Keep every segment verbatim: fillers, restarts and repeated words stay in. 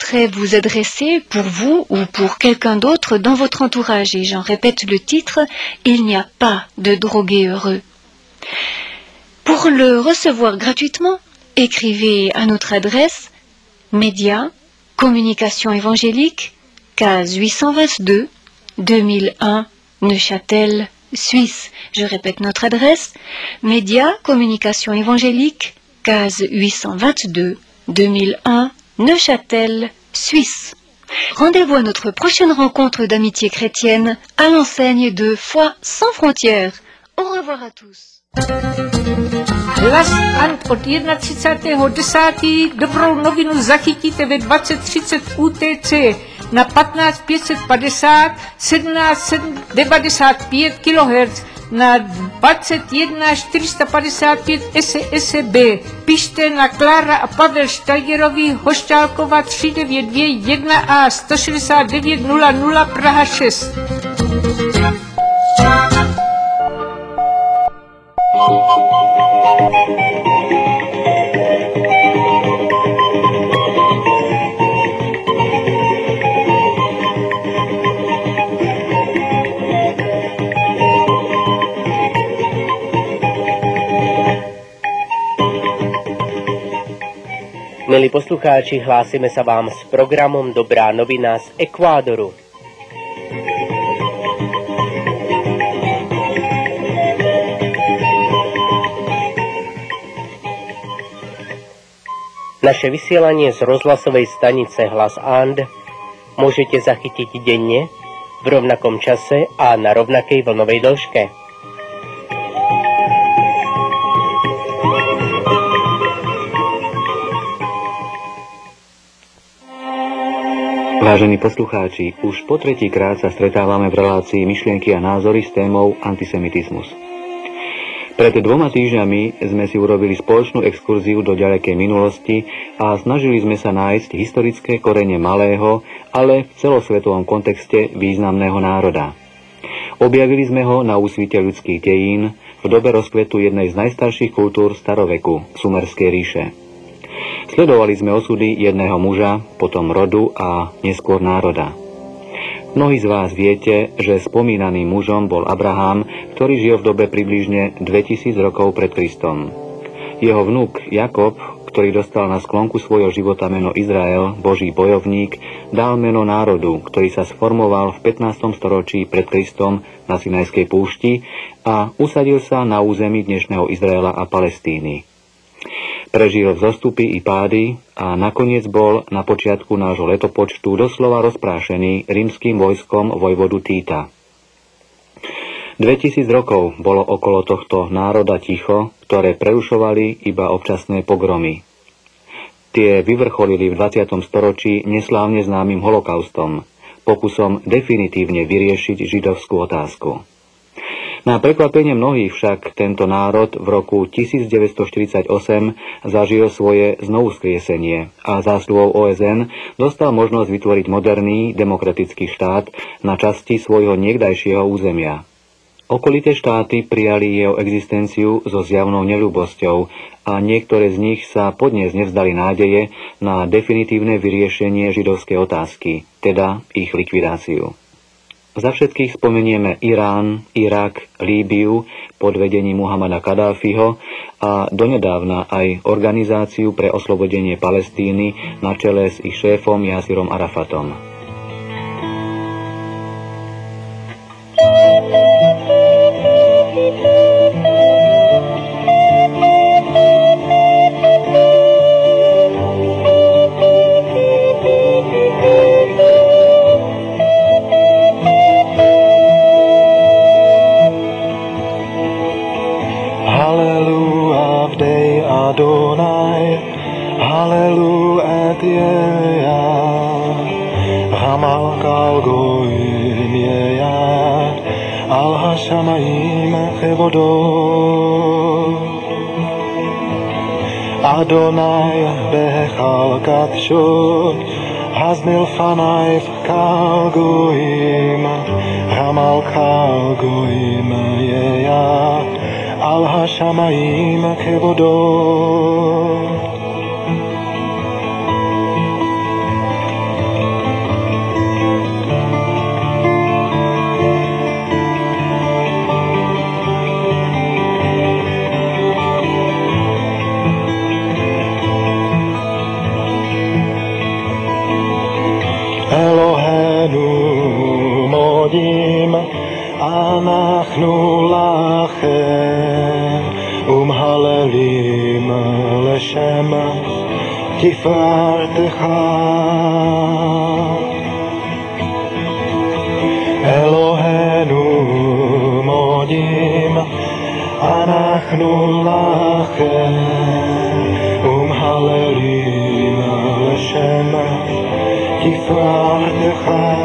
souhaiterais vous adresser pour vous ou pour quelqu'un d'autre dans votre entourage. Et j'en répète le titre, Il n'y a pas de drogué heureux. Pour le recevoir gratuitement, écrivez à notre adresse Média, Communication évangélique, case huit cent vingt-deux, deux mille un, Neuchâtel, Suisse. Je répète notre adresse, Média, Communication évangélique, case huit cent vingt-deux, deux mille un, Neuchâtel, Suisse. Rendez-vous à notre prochaine rencontre d'amitié chrétienne à l'enseigne de Foi sans frontières. Au revoir à tous. Hlas Ant od třicátého prvního desátého Dobrou novinu zachytíte ve dvacet třicet U T C na patnáct pět set padesát sedmnáct sedm set devadesát pět kilohertzů na dvacet jedna čtyři sta padesát pět S S B. Pište na Klára a Pavel Steigerovi, Hošťálkova tři devět dvě jedna A sto šedesát devět nula nula Praha šest. Milí poslucháči, hlásime sa vám s programom Dobrá novina z Ekvádoru. Naše vysielanie z rozhlasovej stanice Hlas And môžete zachytiť denne, v rovnakom čase a na rovnakej vlnovej dĺžke. Vážení poslucháči, už po tretíkrát sa stretávame v relácii Myšlienky a názory s témou antisemitizmus. Pred dvoma týždňami sme si urobili spoločnú exkurziu do ďalekej minulosti a snažili sme sa nájsť historické korene malého, ale v celosvetovom kontexte významného národa. Objavili sme ho na úsvite ľudských dejín v dobe rozkvetu jednej z najstarších kultúr staroveku, Sumerskej ríše. Sledovali sme osudy jedného muža, potom rodu a neskôr národa. Mnohí z vás viete, že spomínaným mužom bol Abraham, ktorý žil v dobe približne dvetisíc rokov pred Kristom. Jeho vnuk Jakob, ktorý dostal na sklonku svojho života meno Izrael, Boží bojovník, dal meno národu, ktorý sa sformoval v pätnástom storočí pred Kristom na Sinajskej púšti a usadil sa na území dnešného Izraela a Palestíny. Prežil vzostupy i pády a nakoniec bol na počiatku nášho letopočtu doslova rozprášený rímskym vojskom vojvodu Týta. Dvetisíc rokov bolo okolo tohto národa ticho, ktoré prerušovali iba občasné pogromy. Tie vyvrcholili v dvadsiatom storočí neslávne známym holokaustom, pokusom definitívne vyriešiť židovskú otázku. Na prekvapenie mnohých však tento národ v roku tisícdeväťstoštyridsaťosem zažil svoje znovuzkriesenie a zásluhou O S N dostal možnosť vytvoriť moderný demokratický štát na časti svojho niekdajšieho územia. Okolité štáty prijali jeho existenciu so zjavnou neľúbosťou a niektoré z nich sa podnes nevzdali nádeje na definitívne vyriešenie židovskej otázky, teda ich likvidáciu. Za všetkých spomenieme Irán, Irak, Líbiu pod vedením Muhammada Kadáfiho a donedávna aj Organizáciu pre oslobodenie Palestíny na čele s ich šéfom Jásirom Arafatom. Adonai bechal katshot, haznil fanai kal goim, hamal kal goim yeya, al hashamayim kevodot. Eloheinu modim אנחנו לכם ומהללים לשם תפארתך. אלוהינו מודים אנחנו לכם ומהללים לשם תפארתך.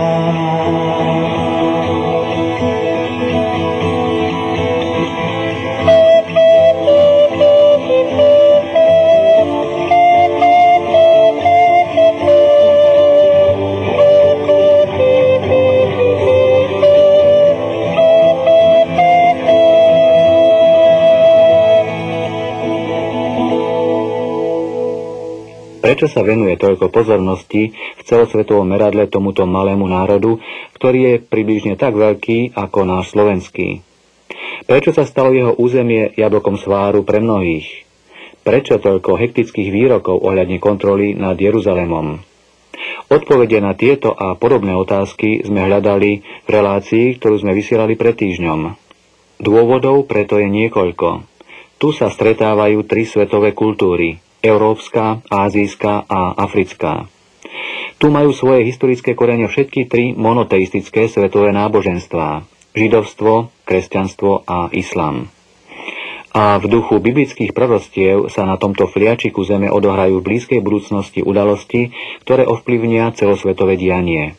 Prečo sa venuje toľko pozornosti v celosvetovom meradle tomuto malému národu, ktorý je približne tak veľký ako náš slovenský? Prečo sa stalo jeho územie jablkom sváru pre mnohých? Prečo toľko hektických výrokov ohľadne kontroly nad Jeruzalémom? Odpovede na tieto a podobné otázky sme hľadali v relácii, ktorú sme vysielali pred týždňom. Dôvodov preto je niekoľko. Tu sa stretávajú tri svetové kultúry: európska, ázijská a africká. Tu majú svoje historické korene všetky tri monoteistické svetové náboženstvá: židovstvo, kresťanstvo a islám. A v duchu biblických proroctiev sa na tomto fliačiku zeme odohrajú v blízkej budúcnosti udalosti, ktoré ovplyvnia celosvetové dianie.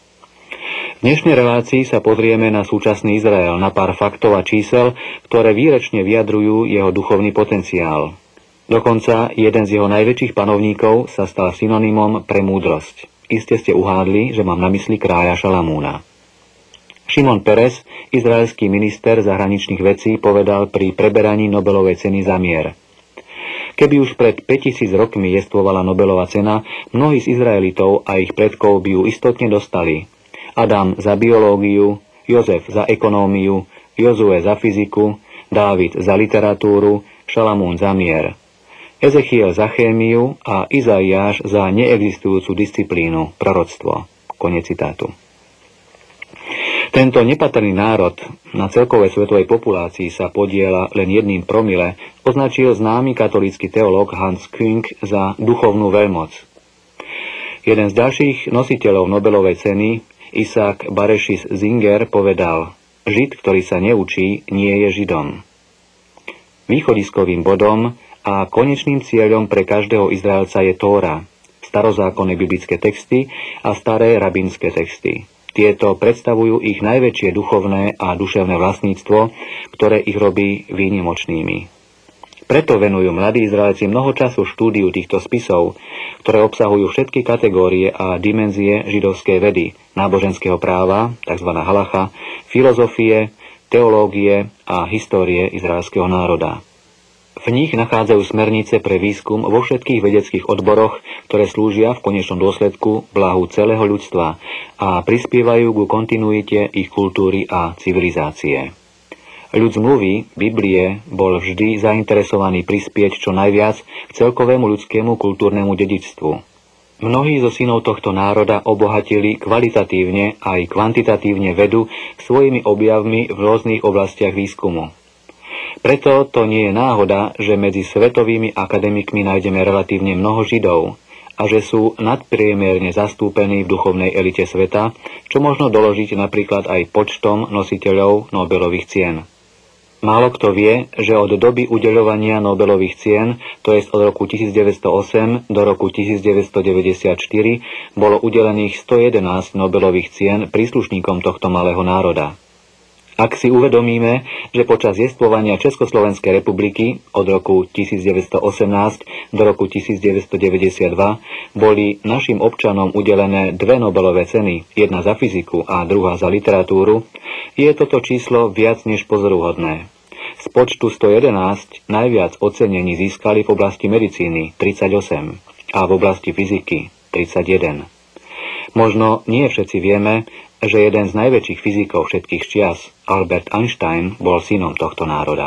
V dnešnej relácii sa pozrieme na súčasný Izrael, na pár faktov a čísel, ktoré výrečne vyjadrujú jeho duchovný potenciál. Dokonca jeden z jeho najväčších panovníkov sa stal synonymom pre múdrosť. Iste ste uhádli, že mám na mysli kráľa Šalamúna. Šimon Peres, izraelský minister zahraničných vecí, povedal pri preberaní Nobelovej ceny za mier: Keby už pred päťtisíc rokmi jestvovala Nobelová cena, mnohí z Izraelitov a ich predkov by ju istotne dostali. Adam za biológiu, Jozef za ekonómiu, Jozue za fyziku, Dávid za literatúru, Šalamún za mier, Ezechiel za chémiu a Izaiáš za neexistujúcu disciplínu, proroctvo. Koniec citátu. Tento nepatrný národ na celkovej svetovej populácii sa podieľa len jedným promile, označil známy katolícky teológ Hans Küng za duchovnú veľmoc. Jeden z ďalších nositeľov Nobelovej ceny, Isaac Barešis Singer, povedal: Žid, ktorý sa neučí, nie je Židom. Východiskovým bodom a konečným cieľom pre každého Izraelca je Tóra, starozákonné biblické texty a staré rabínske texty. Tieto predstavujú ich najväčšie duchovné a duševné vlastníctvo, ktoré ich robí výnimočnými. Preto venujú mladí Izraelci mnoho času štúdiu týchto spisov, ktoré obsahujú všetky kategórie a dimenzie židovskej vedy, náboženského práva, tzv. halacha, filozofie, teológie a histórie izraelského národa. V nich nachádzajú smernice pre výskum vo všetkých vedeckých odboroch, ktoré slúžia v konečnom dôsledku blahu celého ľudstva a prispievajú ku kontinuite ich kultúry a civilizácie. Ľud zmluvy, Biblie, bol vždy zainteresovaný prispieť čo najviac k celkovému ľudskému kultúrnemu dedičstvu. Mnohí zo synov tohto národa obohatili kvalitatívne aj kvantitatívne vedu svojimi objavmi v rôznych oblastiach výskumu. Preto to nie je náhoda, že medzi svetovými akademikmi nájdeme relatívne mnoho Židov a že sú nadpriemerne zastúpení v duchovnej elite sveta, čo možno doložiť napríklad aj počtom nositeľov Nobelových cien. Málo kto vie, že od doby udeľovania Nobelových cien, to je od roku tisícdeväťstoosem do roku tisícdeväťstodeväťdesiatštyri, bolo udelených stojedenásť Nobelových cien príslušníkom tohto malého národa. Ak si uvedomíme, že počas jestvovania Československej republiky od roku tisícdeväťstoosemnásť do roku tisícdeväťstodeväťdesiatdva boli našim občanom udelené dve Nobelové ceny, jedna za fyziku a druhá za literatúru, je toto číslo viac než pozoruhodné. Z počtu stojedenásť najviac ocenení získali v oblasti medicíny tridsaťosem a v oblasti fyziky tridsaťjeden. Možno nie všetci vieme, že jeden z najväčších fyzikov všetkých čias, Albert Einstein, bol synom tohto národa.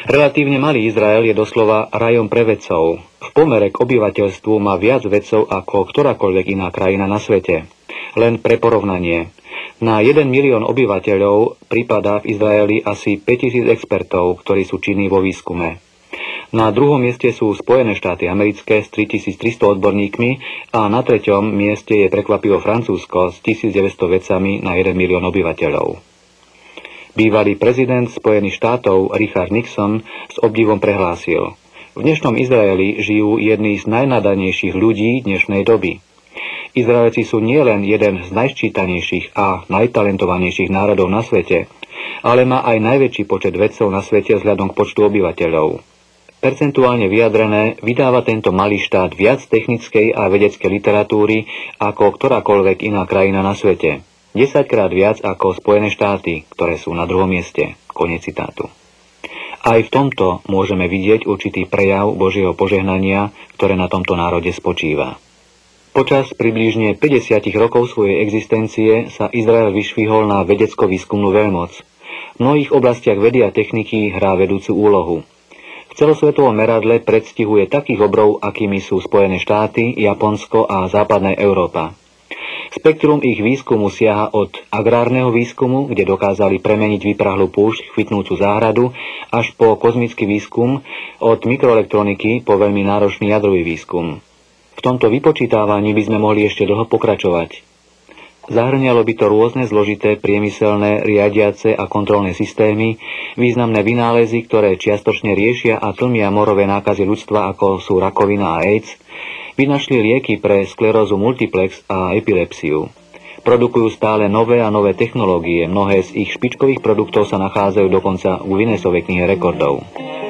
Relatívne malý Izrael je doslova rajom pre vedcov. V pomere k obyvateľstvu má viac vedcov ako ktorákoľvek iná krajina na svete. Len pre porovnanie. Na jeden milión obyvateľov pripadá v Izraeli asi päťtisíc expertov, ktorí sú činní vo výskume. Na druhom mieste sú Spojené štáty americké s tritisíctristo odborníkmi a na treťom mieste je prekvapivo Francúzsko s tisícdeväťsto vedcami na jeden milión obyvateľov. Bývalý prezident Spojených štátov Richard Nixon s obdivom prehlásil: v dnešnom Izraeli žijú jedni z najnadanejších ľudí dnešnej doby. Izraelci sú nielen jeden z najščítanejších a najtalentovanejších národov na svete, ale má aj najväčší počet vedcov na svete vzhľadom k počtu obyvateľov. Percentuálne vyjadrené vydáva tento malý štát viac technickej a vedeckej literatúry ako ktorákoľvek iná krajina na svete. desaťkrát viac ako Spojené štáty, ktoré sú na druhom mieste. Koniec citátu. Aj v tomto môžeme vidieť určitý prejav Božieho požehnania, ktoré na tomto národe spočíva. Počas približne päťdesiat rokov svojej existencie sa Izrael vyšvihol na vedecko-výskumnú veľmoc. V mnohých oblastiach vedy a techniky hrá vedúcu úlohu. V celosvetovom meradle predstihuje takých obrov, akými sú Spojené štáty, Japonsko a západná Európa. Spektrum ich výskumu siaha od agrárneho výskumu, kde dokázali premeniť vyprahlú púšť chvytnúcu záhradu, až po kozmický výskum, od mikroelektroniky po veľmi náročný jadrový výskum. V tomto vypočítávaní by sme mohli ešte dlho pokračovať. Zahŕňalo by to rôzne zložité priemyselné, riadiace a kontrolné systémy, významné vynálezy, ktoré čiastočne riešia a tlmia morové nákazy ľudstva, ako sú rakovina a AIDS, vynašli lieky pre sklerózu multiplex a epilepsiu. Produkujú stále nové a nové technológie, mnohé z ich špičkových produktov sa nachádzajú dokonca v Guinnessovej knihe rekordov.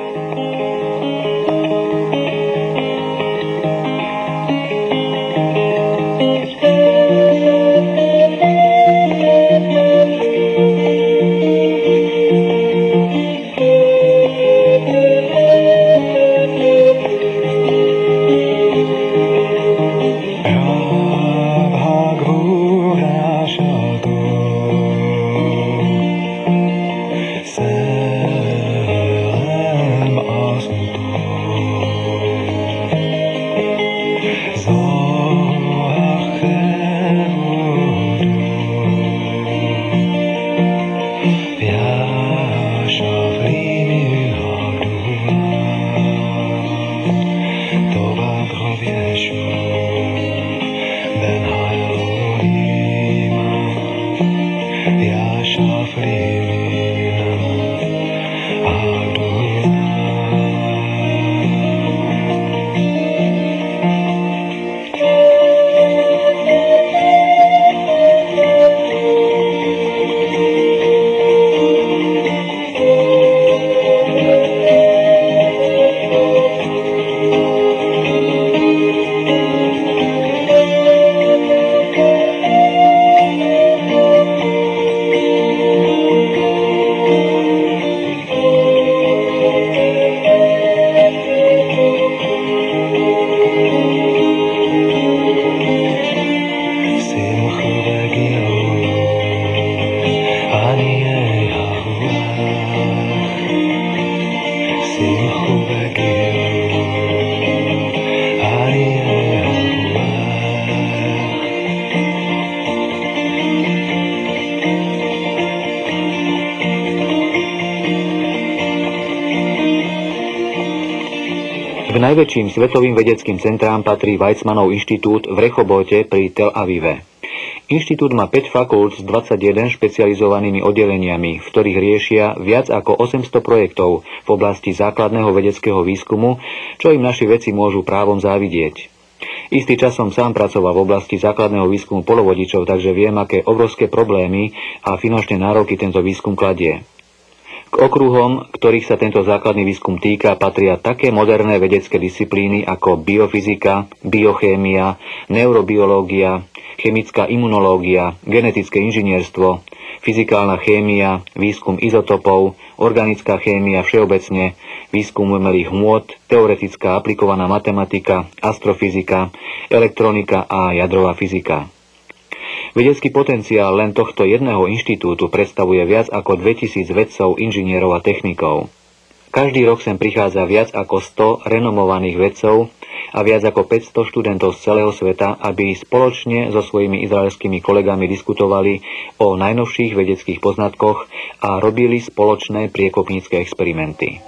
K najväčším svetovým vedeckým centrám patrí Weizmannov inštitút v Rechobote pri Tel Avive. Inštitút má päť fakult s dvadsaťjeden špecializovanými oddeleniami, v ktorých riešia viac ako osemsto projektov v oblasti základného vedeckého výskumu, čo im naši vedci môžu právom závidieť. Istý čas som sám pracoval v oblasti základného výskumu polovodičov, takže viem, aké obrovské problémy a finančné nároky tento výskum kladie. K okruhom, ktorých sa tento základný výskum týka, patria také moderné vedecké disciplíny ako biofyzika, biochémia, neurobiológia, chemická imunológia, genetické inžinierstvo, fyzikálna chémia, výskum izotopov, organická chémia všeobecne, výskum umelých hmôt, teoretická aplikovaná matematika, astrofyzika, elektronika a jadrová fyzika. Vedecký potenciál len tohto jedného inštitútu predstavuje viac ako dvetisíc vedcov, inžinierov a technikov. Každý rok sem prichádza viac ako sto renomovaných vedcov a viac ako päťsto študentov z celého sveta, aby spoločne so svojimi izraelskými kolegami diskutovali o najnovších vedeckých poznatkoch a robili spoločné priekopnícke experimenty.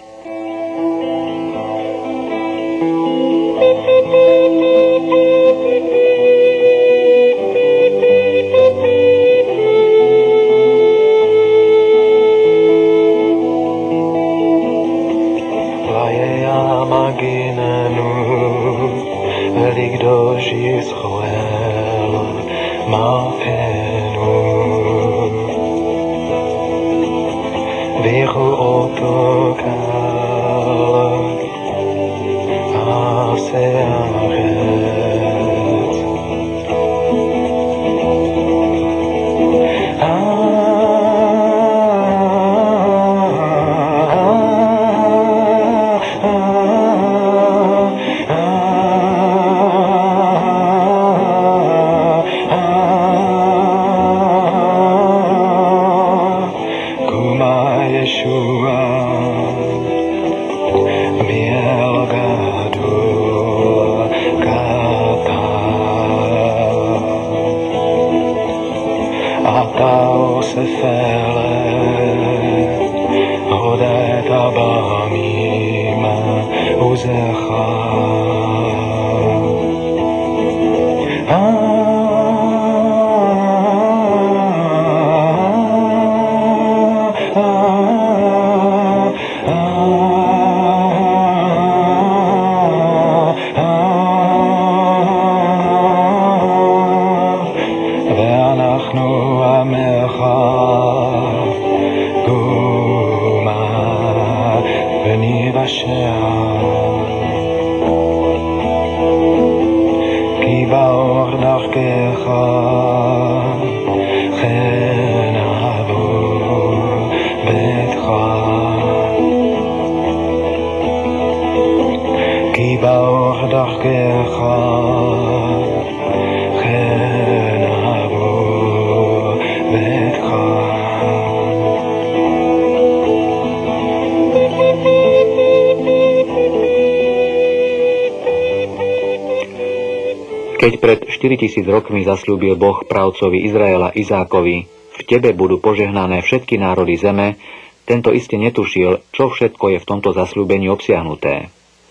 Keď pred štyritisíc rokmi zasľúbil Boh pravcovi Izraela Izákovi, v tebe budú požehnané všetky národy zeme, tento iste netušil, čo všetko je v tomto zasľúbení obsiahnuté.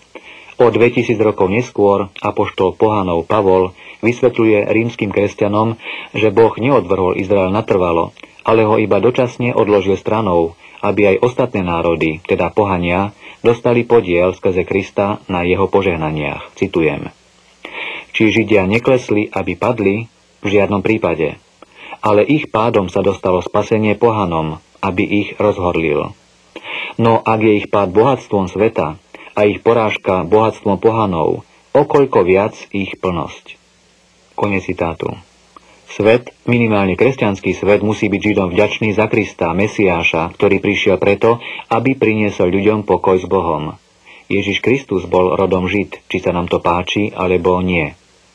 O dvetisíc rokov neskôr apoštol pohanov Pavol vysvetľuje rímskym kresťanom, že Boh neodvrhol Izrael natrvalo, ale ho iba dočasne odložil stranou, aby aj ostatné národy, teda pohania, dostali podiel skrze Krista na jeho požehnaniach. Citujem. Či Židia neklesli, aby padli? V žiadnom prípade. Ale ich pádom sa dostalo spasenie pohanom, aby ich rozhorlil. No ak je ich pád bohatstvom sveta a ich porážka bohatstvom pohanov, okoľko viac ich plnosť. Koniec citátu. Svet, minimálne kresťanský svet, musí byť Židom vďačný za Krista, Mesiáša, ktorý prišiel preto, aby priniesol ľuďom pokoj s Bohom. Ježiš Kristus bol rodom Žid, či sa nám to páči, alebo nie.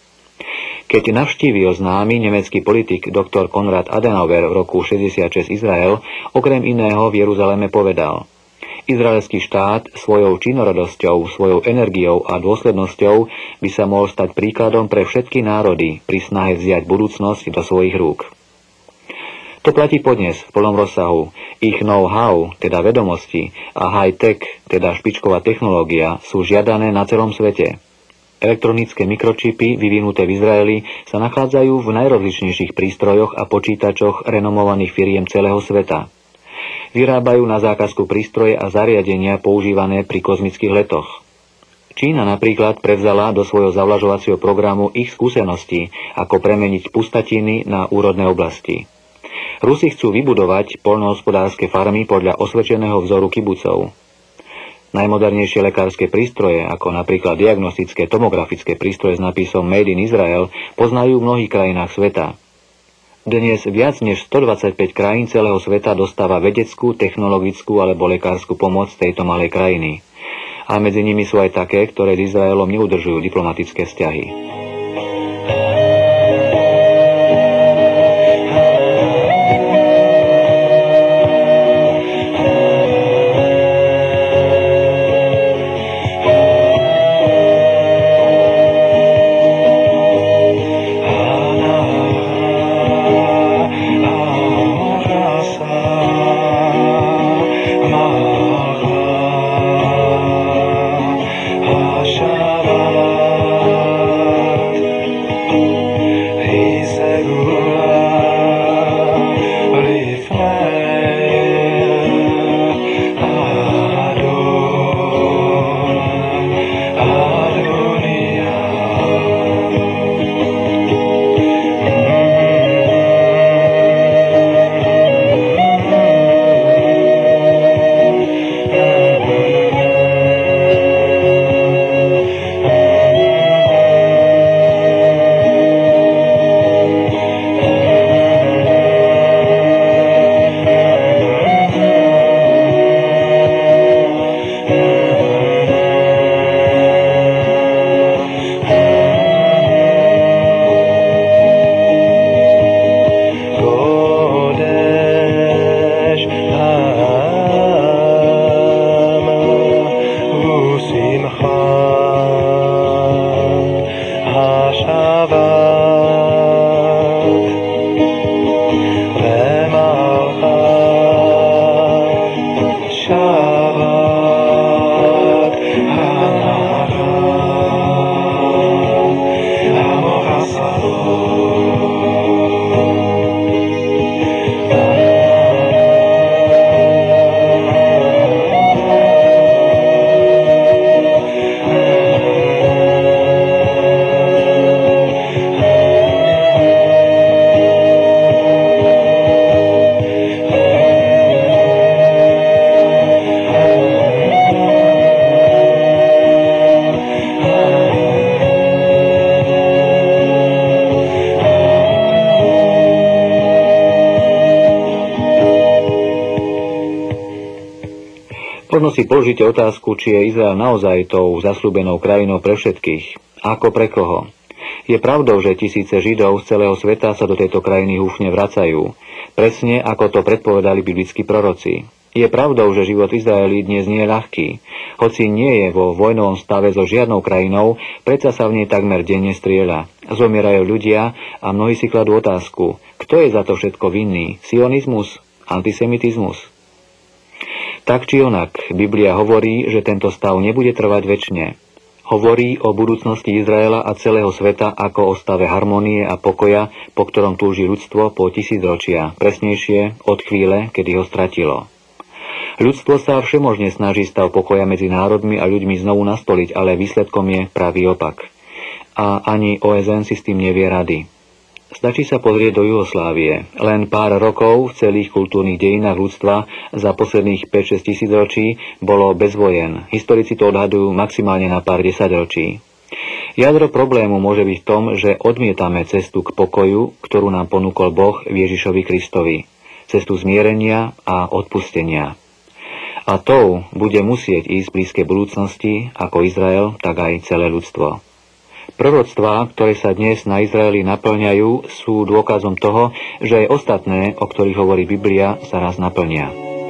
Keď navštívil známy nemecký politik doktor Konrad Adenauer v roku šesťdesiatšesť Izrael, okrem iného v Jeruzaleme povedal: Izraelský štát svojou činorodosťou, svojou energiou a dôslednosťou by sa mohol stať príkladom pre všetky národy pri snahe vziať budúcnosť do svojich rúk. To platí podnes v plnom rozsahu. Ich know-how, teda vedomosti, a high-tech, teda špičková technológia, sú žiadané na celom svete. Elektronické mikročipy vyvinuté v Izraeli sa nachádzajú v najrozličnejších prístrojoch a počítačoch renomovaných firiem celého sveta. Vyrábajú na zákazku prístroje a zariadenia používané pri kozmických letoch. Čína napríklad prevzala do svojho zavlažovacieho programu ich skúsenosti, ako premeniť pustatiny na úrodné oblasti. Rusi chcú vybudovať poľnohospodárske farmy podľa osvedčeného vzoru kibucov. Najmodernejšie lekárske prístroje, ako napríklad diagnostické tomografické prístroje s nápisom Made in Israel, poznajú v mnohých krajinách sveta. Dnes viac než stodvadsaťpäť krajín celého sveta dostáva vedeckú, technologickú alebo lekárskú pomoc tejto malej krajiny. A medzi nimi sú aj také, ktoré s Izraelom neudržujú diplomatické vzťahy. Možno si položíte otázku, či je Izrael naozaj tou zasľúbenou krajinou pre všetkých. Ako pre koho? Je pravdou, že tisíce Židov z celého sveta sa do tejto krajiny húfne vracajú, presne ako to predpovedali biblickí proroci. Je pravdou, že život Izraeli dnes nie je ľahký. Hoci nie je vo vojnovom stave so žiadnou krajinou, predsa sa v nej takmer denne strieľa. Zomierajú ľudia a mnohí si kladú otázku, kto je za to všetko vinný? Sionizmus? Antisemitizmus? Tak či onak, Biblia hovorí, že tento stav nebude trvať večne. Hovorí o budúcnosti Izraela a celého sveta ako o stave harmonie a pokoja, po ktorom túži ľudstvo po tisícročia, presnejšie od chvíle, kedy ho stratilo. Ľudstvo sa všemožne snaží stav pokoja medzi národmi a ľuďmi znovu nastoliť, ale výsledkom je pravý opak. A ani ó es en si s tým nevie rady. Stačí sa pozrieť do Juhoslávie. Len pár rokov v celých kultúrnych dejinách ľudstva za posledných päť šesť tisíc ročí bolo bez vojen. Historici to odhadujú maximálne na pár desaťročí. Jadro problému môže byť v tom, že odmietame cestu k pokoju, ktorú nám ponúkol Boh Ježišovi Kristovi. Cestu zmierenia a odpustenia. A tou bude musieť ísť v blízkej budúcnosti ako Izrael, tak aj celé ľudstvo. Proroctvá, ktoré sa dnes na Izraeli naplňajú, sú dôkazom toho, že aj ostatné, o ktorých hovorí Biblia, sa raz naplnia.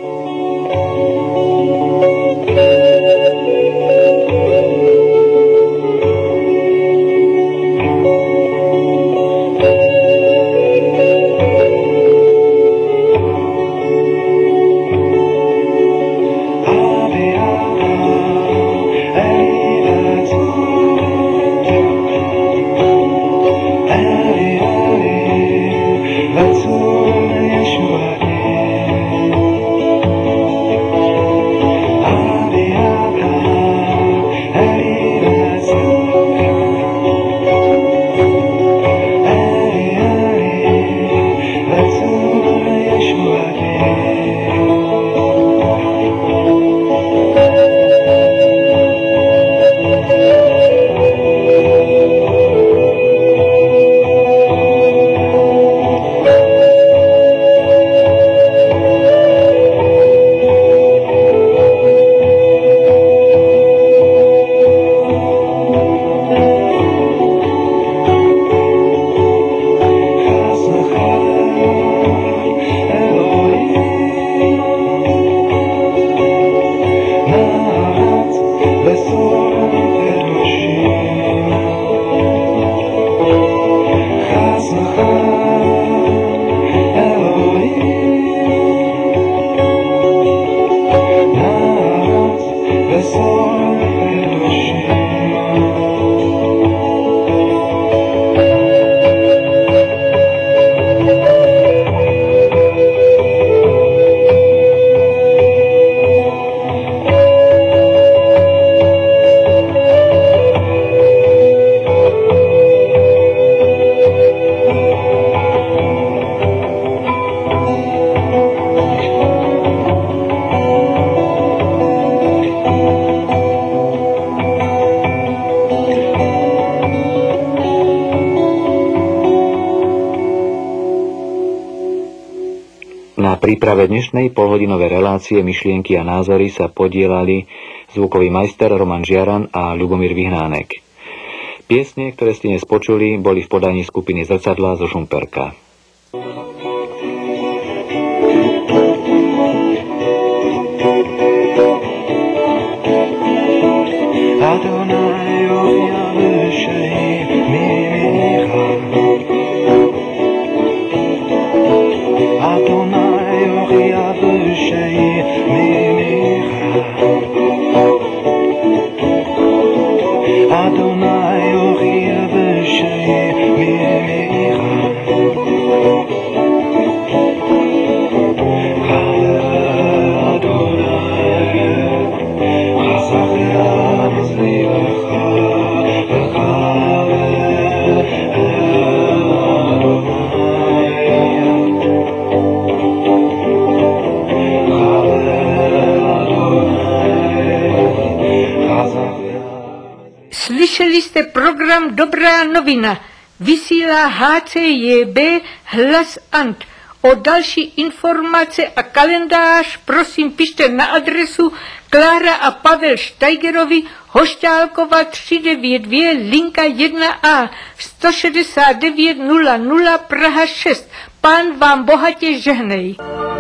príprave dnešnej polhodinovej relácie Myšlienky a názory sa podielali zvukový majster Roman Žiaran a Ľubomír Vyhnánek. Piesne, ktoré ste dnes počuli, boli v podaní skupiny Zrcadlá zo Šumperka. Slyšeli jste program Dobrá novina. Vysílá há cé jé bé Hlas Ant. O další informace a kalendář prosím pište na adresu Klára a Pavel Steigerovi, Hošťálkova tři devět dvě, linka jedna A, sto šedesát devět nula nula, Praha šest. Pán vám bohatě žehnej.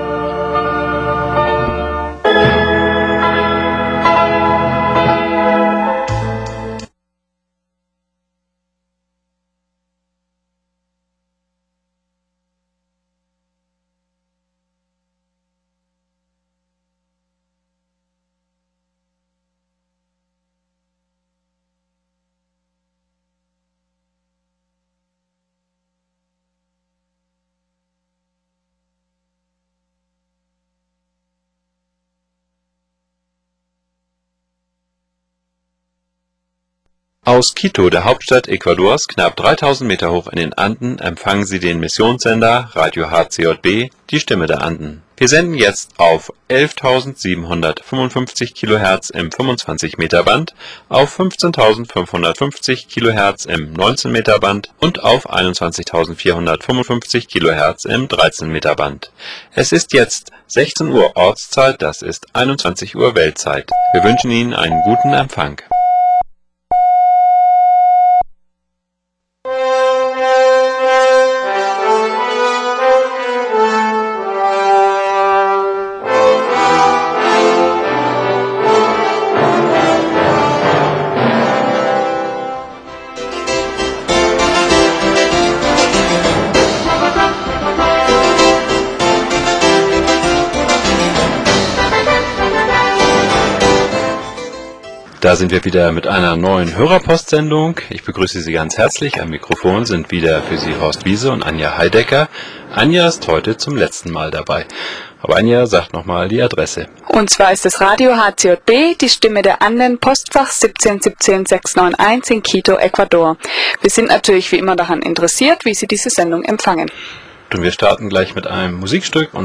Aus Quito, der Hauptstadt Ecuadors, knapp dreitausend Meter hoch in den Anden, empfangen Sie den Missionssender Radio H C J B, die Stimme der Anden. Wir senden jetzt auf elftausendsiebenhundertfünfundfünfzig Kilohertz im fünfundzwanzig Meter Band, auf fünfzehntausendfünfhundertfünfzig Kilohertz im neunzehn Meter Band und auf einundzwanzigtausendvierhundertfünfundfünfzig Kilohertz im dreizehn Meter Band. Es ist jetzt sechzehn Uhr Ortszeit, das ist einundzwanzig Uhr Weltzeit. Wir wünschen Ihnen einen guten Empfang. Da sind wir wieder mit einer neuen Hörerpostsendung. Ich begrüße Sie ganz herzlich. Am Mikrofon sind wieder für Sie Horst Wiese und Anja Heidecker. Anja ist heute zum letzten Mal dabei. Aber Anja sagt nochmal die Adresse. Und zwar ist es Radio H C J B, die Stimme der Anden, Postfach siebzehn siebzehn sechshundereinundneunzig in Quito, Ecuador. Wir sind natürlich wie immer daran interessiert, wie Sie diese Sendung empfangen. Und wir starten gleich mit einem Musikstück. Und